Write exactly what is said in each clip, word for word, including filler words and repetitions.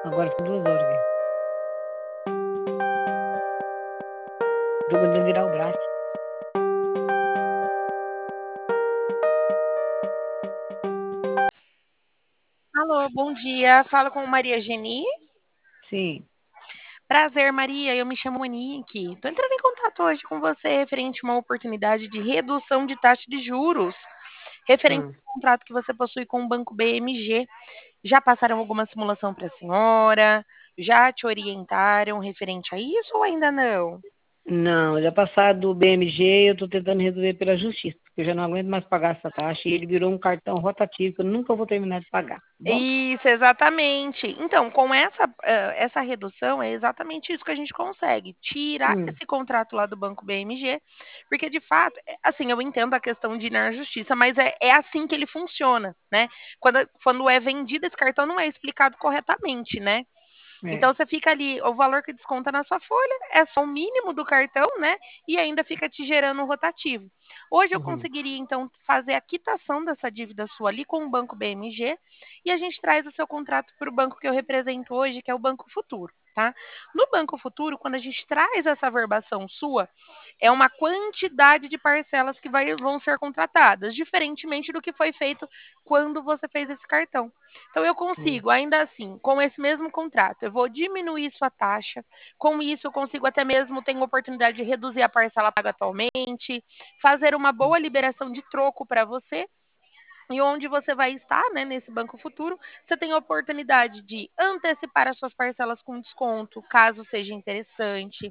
Agora são duas horas aqui. Tô tentando virar o braço. Alô, bom dia. Fala com Maria Geni. Sim. Prazer, Maria. Eu me chamo Monique. Estou entrando em contato hoje com você referente a uma oportunidade de redução de taxa de juros, referente Ah. ao contrato que você possui com o Banco B M G. Já passaram alguma simulação para a senhora? Já te orientaram referente a isso ou ainda não? Não, já passado do B M G, eu tô tentando resolver pela justiça, porque eu já não aguento mais pagar essa taxa e ele virou um cartão rotativo que eu nunca vou terminar de pagar, tá bom? Isso, exatamente. Então, com essa, hã, essa redução, é exatamente isso que a gente consegue, tirar Hum, esse contrato lá do Banco B M G, porque de fato, eh, assim, eu entendo a questão de ir na justiça, mas é é assim que ele funciona, né. Quando quando é vendido esse cartão não é explicado corretamente, né. é. Então você fica ali, o valor que desconta na sua folha é só o mínimo do cartão, né, e ainda fica te gerando um rotativo. Hoje eu Uhum. conseguiria então fazer a quitação dessa dívida sua ali com o Banco B M G, e a gente traz o seu contrato para o banco que eu represento hoje, que é o Banco Futuro, tá. No Banco Futuro, quando a gente traz essa verbação sua, é uma quantidade de parcelas que vai vão ser contratadas, diferentemente do que foi feito quando você fez esse cartão. Então eu Hum, consigo, ainda assim, com esse mesmo contrato, eu vou diminuir sua taxa, com isso eu consigo até mesmo ter uma oportunidade de reduzir a parcela paga atualmente, fazer uma boa liberação de troco para você, e onde você vai estar, né, nesse Banco Futuro, você tem a oportunidade de antecipar as suas parcelas com desconto, caso seja interessante.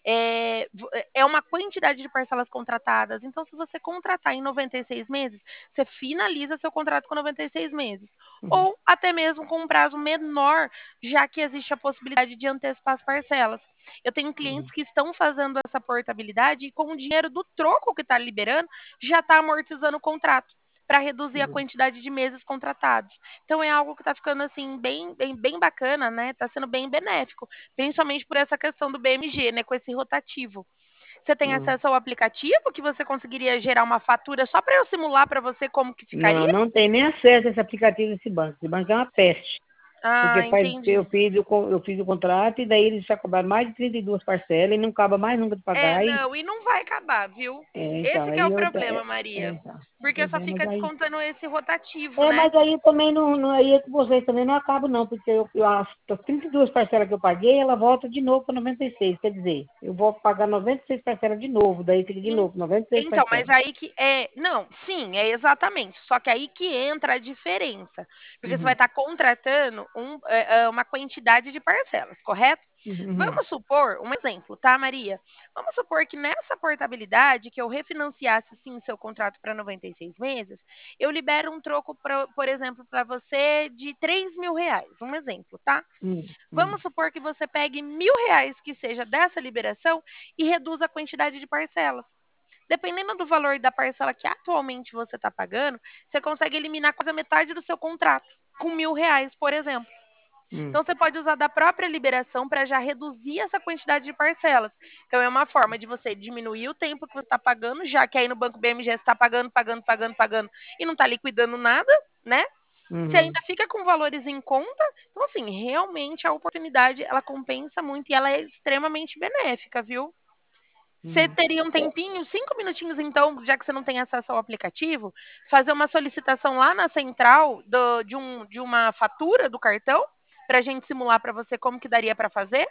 É, vo- é uma quantidade de parcelas contratadas. Então, se você contratar em noventa e seis meses, você finaliza seu contrato com noventa e seis meses. uhum, Ou até mesmo com um prazo menor, já que existe a possibilidade de antecipar as parcelas. Eu tenho clientes uhum, que estão fazendo essa portabilidade e com o dinheiro do troco que está liberando, já está amortizando o contrato para reduzir a uhum, quantidade de meses contratados. Então é algo que está ficando assim bem, bem, bem bacana, né? Está sendo bem benéfico, principalmente por essa questão do B M G, né? Com esse rotativo. Você tem uhum. acesso ao aplicativo que você conseguiria gerar uma fatura só para eu simular para você como que Não, ficaria? não tem nem acesso a esse aplicativo desse banco. Esse banco é uma peste. Porque Ah, faz, eu, entendi. fiz o, con- eu fiz o contrato e daí eles já cobraram mais de trinta e duas parcelas e não acaba mais nunca de É, pagar. E, não, e não vai acabar, viu? é, então, Esse que é aí o eu. problema, É, é, Maria. então, Porque pois só é, mas fica aí. descontando esse rotativo, É, né? mas aí também não, não aí é com vocês também não acaba não, porque eu, eu, as trinta e duas parcelas que eu paguei, ela volta de novo para noventa e seis, quer dizer, eu vou pagar noventa e seis parcelas de novo, daí fica de En novo, noventa e seis então, mas parcelas. aí que é não, sim, é exatamente, só que aí que entra a diferença, porque você vai Uhum, estar contratando um eh hã, uma quantidade de parcelas, correto? uhum, Vamos supor um exemplo, tá, Maria? Vamos supor que nessa portabilidade que eu refinanciasse, sim, seu contrato para noventa e seis meses, eu libero um troco pra por exemplo, para você de três mil reais, um exemplo, tá? uhum, uhum, Vamos supor que você pegue mil reais que seja dessa liberação e reduza a quantidade de parcelas. Dependendo do valor da parcela que atualmente você está pagando, você consegue eliminar quase a metade do seu contrato, com mil reais, por exemplo. uhum, Então você pode usar da própria liberação para já reduzir essa quantidade de parcelas. Então é uma forma de você diminuir o tempo que você está pagando, já que aí no Banco B M G você está pagando, pagando, pagando, pagando e não está liquidando nada, né? Você uhum, ainda fica com valores em conta. Então, assim, realmente a oportunidade ela compensa muito e ela é extremamente benéfica, viu? Você uhum. teria um É, tempinho, cinco minutinhos, então, já que você não tem acesso ao aplicativo, fazer uma solicitação lá na central do- de, um, de uma fatura do cartão, para a gente simular para você como que daria para fazer?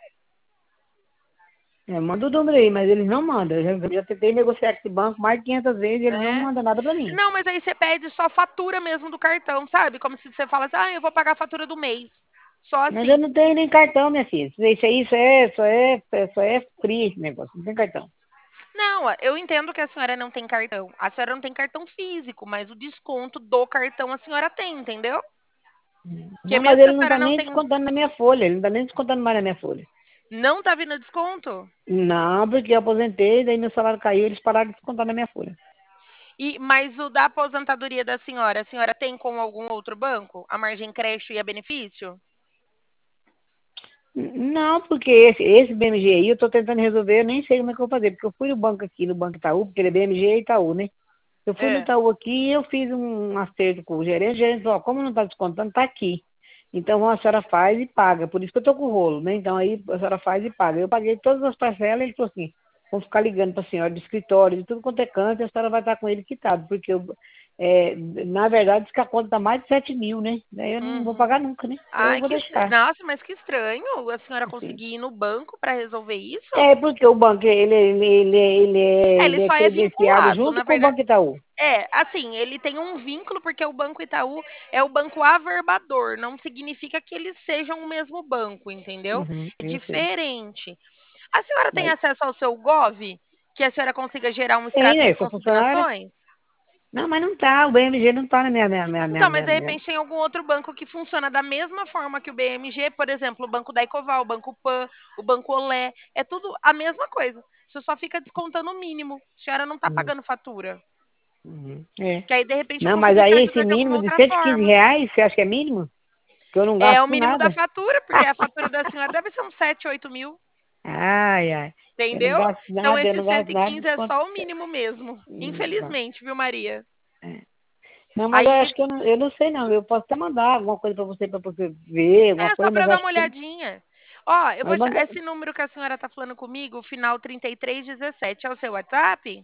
é, manda o número aí, mas eles não mandam, eu já, já tentei negociar com esse banco mais de quinhentas vezes e eles não É. mandam nada para mim. Não, mas aí você pede só fatura mesmo do cartão, sabe? Como se você falasse, ah, eu vou pagar a fatura do mês. Só Mas eu assim. não tenho nem cartão, minha filha, isso aí isso é, isso é, isso é free esse negócio, não tem cartão. Não, eu entendo que a senhora não tem cartão. A senhora não tem cartão físico, mas o desconto do cartão a senhora tem, entendeu? Porque Não, mas mesmo que a ele não senhora está não nem tem, descontando na minha folha, ele não está nem descontando mais na minha folha. não tá vindo desconto? Não, porque eu aposentei, daí meu salário caiu, eles pararam de descontar na minha folha. E, mas o da aposentadoria da senhora, a senhora tem com algum outro banco? A margem crédito e a benefício? Não, porque esse, esse B M G aí eu estou tentando resolver, eu nem sei como é que eu vou fazer, porque eu fui no banco aqui, no Banco Itaú, porque ele é B M G e Itaú, né? Eu fui no É. Itaú aqui e eu fiz um acerto com o gerente, o gerente falou, ó, como não está descontando, está aqui. Então a senhora faz e paga. Por isso que eu tô com o rolo, né? Então aí a senhora faz e paga. Eu paguei todas as parcelas, ele falou assim, vamos ficar ligando para a senhora de escritório, de tudo quanto é canto, e a senhora vai estar com ele quitado, porque eu, é, na verdade diz que a conta está mais de sete mil, né? Daí eu não vou Uhum. pagar nunca, né? Eu Ai, vou que estra- deixar. nossa, mas que estranho a senhora Assim. conseguir ir no banco para resolver isso? É, porque o banco, ele, ele, ele, ele, É, é, ele ele é só é credenciado vinculado, junto na com o verdade. Banco Itaú. É, assim, ele tem um vínculo porque o Banco Itaú é o banco averbador, não significa que eles sejam o mesmo banco, entendeu? Uhum, É eu sei. diferente. A senhora tem Mas acesso ao seu Gov, que a senhora consiga gerar um tem, extrato né? de Eu sou funcionária. consignações? Não, mas não tá, o B M G não tá na minha, minha, minha, minha, Então, mas minha, de minha. repente tem algum outro banco que funciona da mesma forma que o B M G, por exemplo, o Banco da Ecoval, o Banco Pan, o Banco Olé, é tudo a mesma coisa. Você só fica descontando o mínimo. A senhora não está Uhum, pagando fatura. uhum, é. Que aí, de repente, eu Não, mas consigo te aí esse ajudar de alguma mínimo de outra cento e quinze forma. reais, você acha que é mínimo? Que eu não É gasto o com mínimo da nada. fatura, porque a fatura da senhora deve ser uns sete, oito mil, Ai, ai. Eu não entendeu? gasto Então, nada, eu esse não gasto cento e nada, quinze é desconto. só o mínimo mesmo. Hum, bom, Infelizmente, viu, Maria? é. Não, mas eu Aí, acho que eu não, eu não sei não. Eu posso até mandar alguma coisa pra você, pra você ver, alguma é só coisa, para mas eu dar acho uma que. olhadinha. Ó, eu vou. Mas cha- manda. Esse número que a senhora tá falando comigo, o final trinta e três dezessete, é o seu WhatsApp?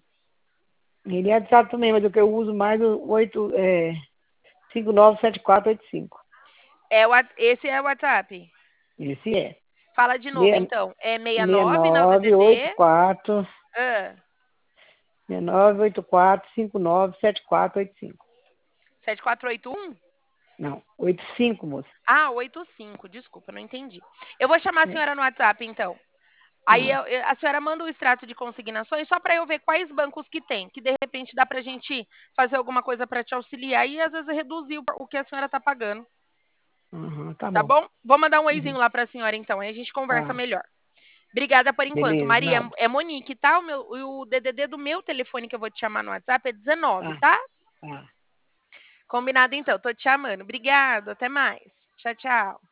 Ele é de fato também, mas o que eu uso mais o oito, é, cinco nove sete quatro oito cinco. É o, wa- esse é o WhatsApp. Esse é. Fala de novo, Seis- então. É sessenta e nove na nove oito D D D. quatro Ah, seis nove oito quatro cinco nove sete quatro oito cinco. sete quatro oito um? Não, oito cinco, moça. Ah, oitenta e cinco, desculpa, não entendi. Eu vou chamar a É. senhora no WhatsApp, então. Aí Ah, eu- eu- a senhora manda o extrato de consignações só para eu ver quais bancos que tem, que de repente dá para a gente fazer alguma coisa para te auxiliar e às vezes reduzir o, o que a senhora está pagando, uhum, tá tá bom. bom? Vou mandar um Uhum, oizinho lá para a senhora então, aí a gente conversa tá, melhor. Obrigada por enquanto. beleza, Maria, nada. é Monique, tá? O, meu, o D D D do meu telefone que eu vou te chamar no WhatsApp é dezenove, Tá, tá? tá. Combinado então, tô te chamando. Obrigado, até mais. Tchau, tchau.